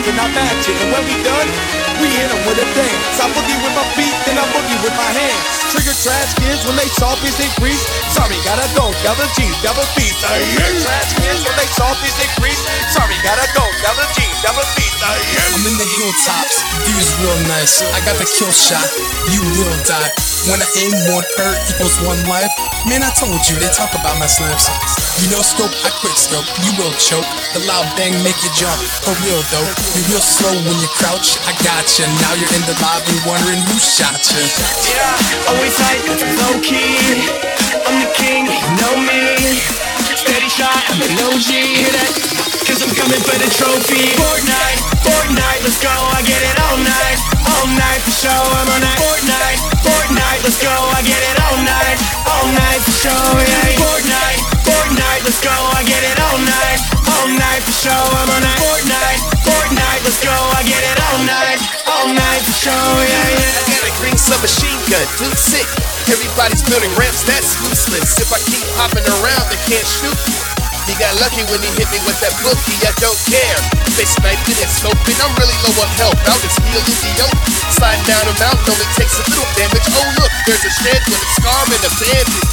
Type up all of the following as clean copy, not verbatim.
and I match it. And when we done, we hit 'em with a dance. I boogie with my feet, then I boogie with my hands. Trigger trash kids when they saw fish increase. Sorry, gotta go, double G, double B. Trigger trash kids when they saw fish increase. Sorry, gotta go, double G, double B. I'm in the hilltops, views real nice. I got the kill shot, you will die. When I aim 1 hurt equals 1 life. Man, I told you, they talk about my slips. You know scope, I quick scope, you will choke. The loud bang make you jump, for real though. You're real slow when you crouch, I gotcha. Now you're in the lobby wondering who shot you. Yeah, always hype, low key. I'm the king, you know me. Steady shot, I'm an OG. Hear that? Cause I'm coming for the trophy. Fortnite, Fortnite, let's go. I get it all night for show. I'm on that Fortnite, Fortnite, let's go. I get it all night for show. Yeah, Fortnite, Fortnite, let's go. I get it all night for show. I'm on that Fortnite, Fortnite, let's go. I get it all night for show. Yeah, yeah. I got a green submachine gun, dude sick. Everybody's building ramps, that's useless. If I keep hopping around, they can't shoot me. He got lucky when he hit me with that bookie, I don't care. They sniping and scoping, I'm really low on health. Out is healing the oak, sliding down a mountain only takes a little damage. Oh look, there's a shed with a scar and a bandage.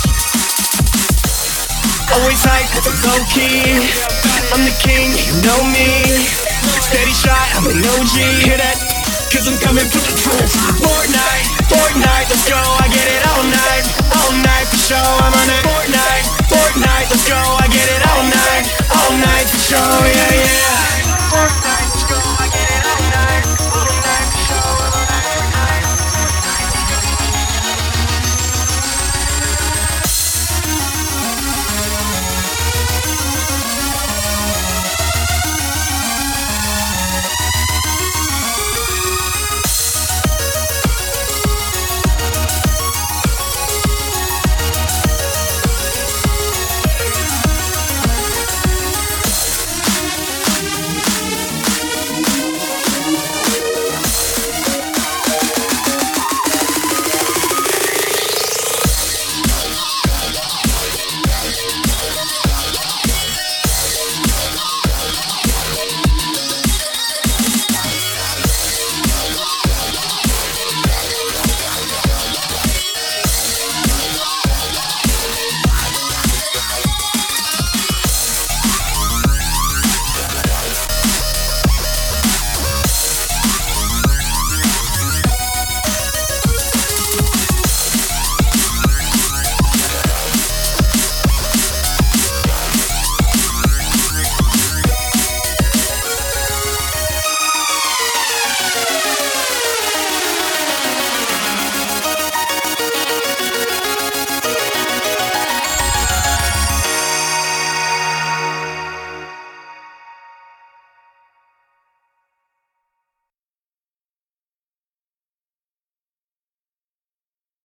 Always hype, low key. I'm the king, you know me. Steady shot, I'm an OG. Hear that? Cause I'm coming for the trophy. Fortnite, Fortnite, let's go. I get it all night for show. I'm on that Fortnite, Fortnite, let's go.